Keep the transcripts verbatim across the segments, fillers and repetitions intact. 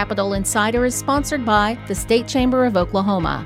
Capitol Insider is sponsored by the State Chamber of Oklahoma.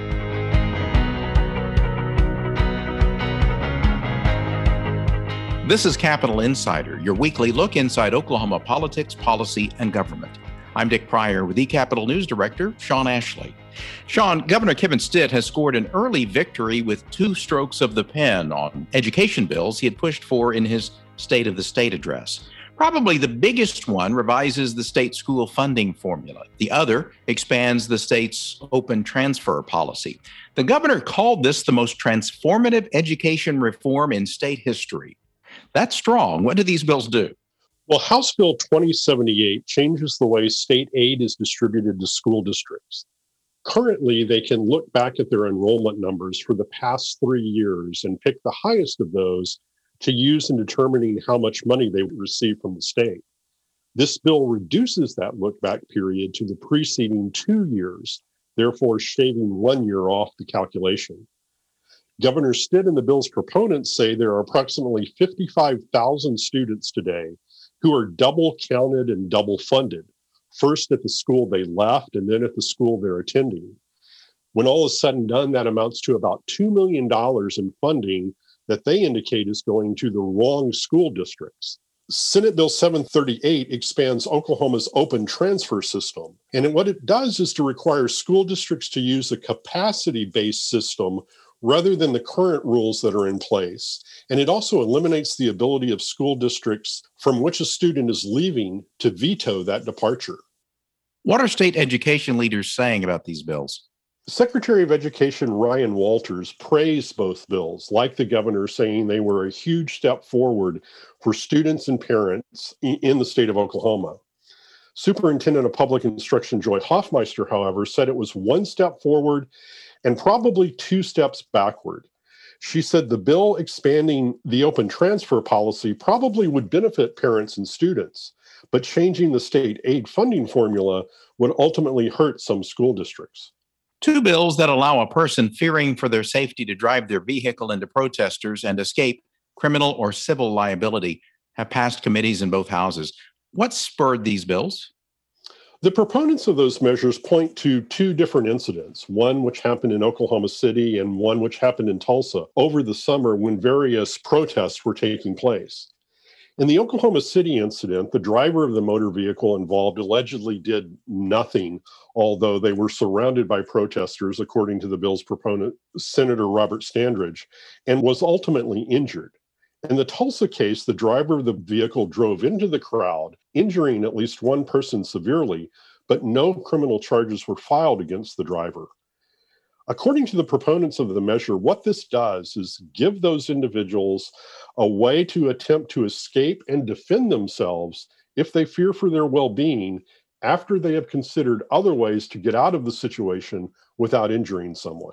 This is Capitol Insider, your weekly look inside Oklahoma politics, policy, and government. I'm Dick Pryor with eCapitol News Director Sean Ashley. Sean, Governor Kevin Stitt has scored an early victory with two strokes of the pen on education bills he had pushed for in his State of the State address. Probably the biggest one revises the state school funding formula. The other expands the state's open transfer policy. The governor called this the most transformative education reform in state history. That's strong. What do these bills do? Well, House Bill twenty seventy-eight changes the way state aid is distributed to school districts. Currently, they can look back at their enrollment numbers for the past three years and pick the highest of those to use in determining how much money they receive from the state. This bill reduces that look-back period to the preceding two years, therefore shaving one year off the calculation. Governor Stitt and the bill's proponents say there are approximately fifty-five thousand students today who are double counted and double funded, first at the school they left and then at the school they're attending. When all is said and done, that amounts to about two million dollars in funding that they indicate is going to the wrong school districts. Senate Bill seven thirty-eight expands Oklahoma's open transfer system. And what it does is to require school districts to use a capacity-based system rather than the current rules that are in place. And it also eliminates the ability of school districts from which a student is leaving to veto that departure. What are state education leaders saying about these bills? Secretary of Education Ryan Walters praised both bills, like the governor, saying they were a huge step forward for students and parents in the state of Oklahoma. Superintendent of Public Instruction Joy Hoffmeister, however, said it was one step forward and probably two steps backward. She said the bill expanding the open transfer policy probably would benefit parents and students, but changing the state aid funding formula would ultimately hurt some school districts. Two bills that allow a person fearing for their safety to drive their vehicle into protesters and escape criminal or civil liability have passed committees in both houses. What spurred these bills? The proponents of those measures point to two different incidents, one which happened in Oklahoma City and one which happened in Tulsa over the summer when various protests were taking place. In the Oklahoma City incident, the driver of the motor vehicle involved allegedly did nothing, although they were surrounded by protesters, according to the bill's proponent, Senator Robert Standridge, and was ultimately injured. In the Tulsa case, the driver of the vehicle drove into the crowd, injuring at least one person severely, but no criminal charges were filed against the driver. According to the proponents of the measure, what this does is give those individuals a way to attempt to escape and defend themselves if they fear for their well-being after they have considered other ways to get out of the situation without injuring someone.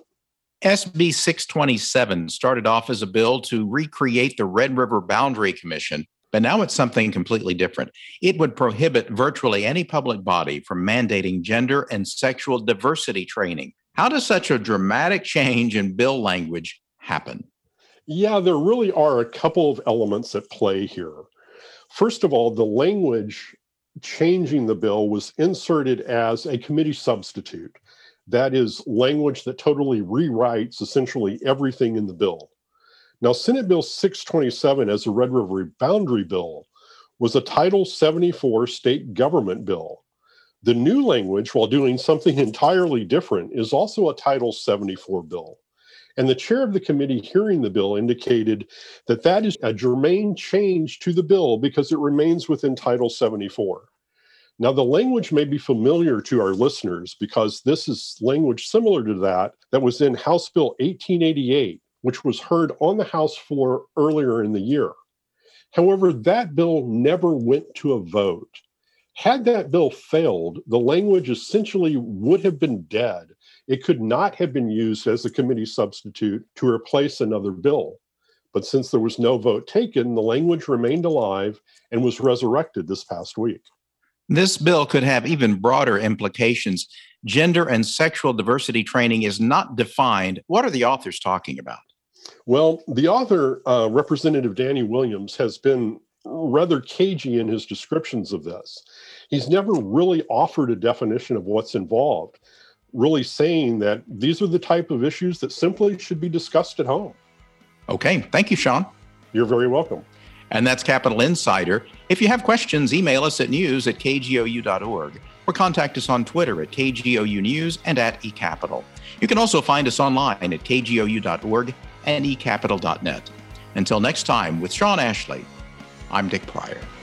S B six twenty-seven started off as a bill to recreate the Red River Boundary Commission, but now it's something completely different. It would prohibit virtually any public body from mandating gender and sexual diversity training. How does such a dramatic change in bill language happen? Yeah, there really are a couple of elements at play here. First of all, the language changing the bill was inserted as a committee substitute. That is language that totally rewrites essentially everything in the bill. Now, Senate Bill six twenty-seven, as a Red River Boundary Bill, was a Title seventy-four state government bill. The new language, while doing something entirely different, is also a Title seventy-four bill. And the chair of the committee hearing the bill indicated that that is a germane change to the bill because it remains within Title seventy-four. Now, the language may be familiar to our listeners because this is language similar to that that was in House Bill eighteen eighty-eight, which was heard on the House floor earlier in the year. However, that bill never went to a vote. Had that bill failed, the language essentially would have been dead. It could not have been used as a committee substitute to replace another bill. But since there was no vote taken, the language remained alive and was resurrected this past week. This bill could have even broader implications. Gender and sexual diversity training is not defined. What are the authors talking about? Well, the author, uh, Representative Danny Williams, has been rather cagey in his descriptions of this. He's never really offered a definition of what's involved, really saying that these are the type of issues that simply should be discussed at home. Okay. Thank you, Sean. You're very welcome. And that's Capitol Insider. If you have questions, email us at news at k g o u dot org or contact us on Twitter at K G O U News and at eCapital. You can also find us online at k g o u dot org and e capital dot net. Until next time, with Sean Ashley, I'm Dick Pryor.